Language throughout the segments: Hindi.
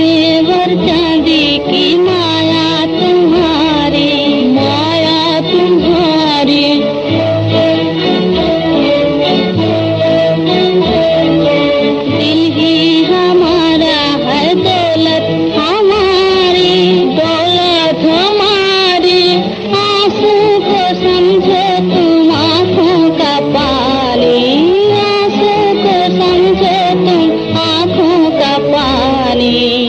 सोनेवर चांदी की माया तुम्हारी, माया तुम्हारी। दिल ही हमारा है, दौलत हमारी, दौलत हमारी। आंसू को समझो तुम आंखों का पानी, आंसू को समझो तुम आंखों का पानी।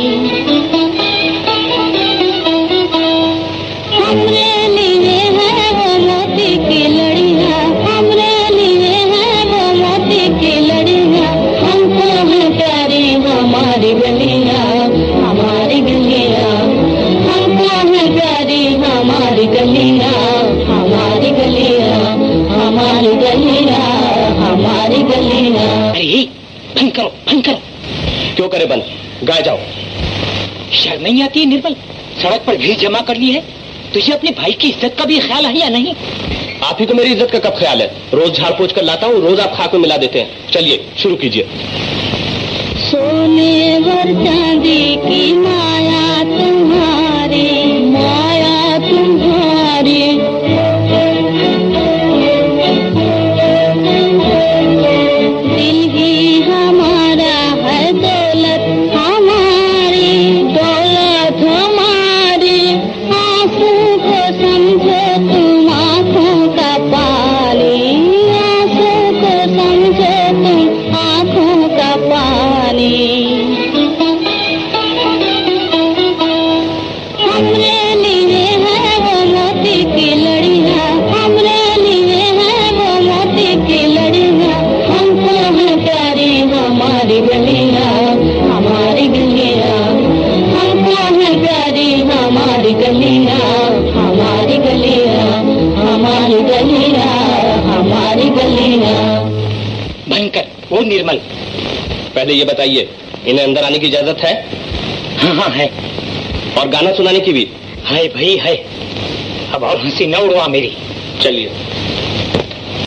हमरे लिए है वो मोती की लड़ियाँ, हमरे लिए है वो मोती की लड़ियाँ। हमको है प्यारी हमारी गलियाँ, हमारी गलियाँ। हमको है प्यारी हमारी गलियाँ, हमारी गलियाँ, हमारी गलियाँ, हमारी गलियाँ। अरे बंद करो, बंद करो। क्यों करे बंद? गाए जाओ। शर्म नहीं आती है निर्मल? सड़क पर भीड़ जमा कर ली है, तुझे अपने भाई की इज्जत का भी ख्याल है या नहीं? आप ही को मेरी इज्जत का कब ख्याल है? रोज झाड़ पोंछ कर लाता हूँ, रोज आप खाक में मिला देते हैं। चलिए शुरू कीजिए। सोनेवर चांदी की माया तुम्हारी, माया तुम्हारी। दिल ही हमारा है, दौलत हमारी, दौलत हमारी। आंसू को समझो तुम आंखों का पानी, आंसू को समझो तुम आंखों का पानी। हमरे लिए है वो मोती की लड़ियाँ, हमरे लिए है वो मोती की लड़ियाँ। हमको है प्यारी हमारी गलियाँ, हमारी गलियाँ। हमको है प्यारी हमारी गलियाँ, हमारी गलियाँ, हमारी गलियाँ, हमारी गलियाँ। भयंकर। वो निर्मल, पहले ये बताइए, इन्हें अंदर आने की इजाजत है? हाँ हाँ है। और गाना सुनाने की भी? है भाई है। अब और हंसी न उड़वा मेरी। चलिए।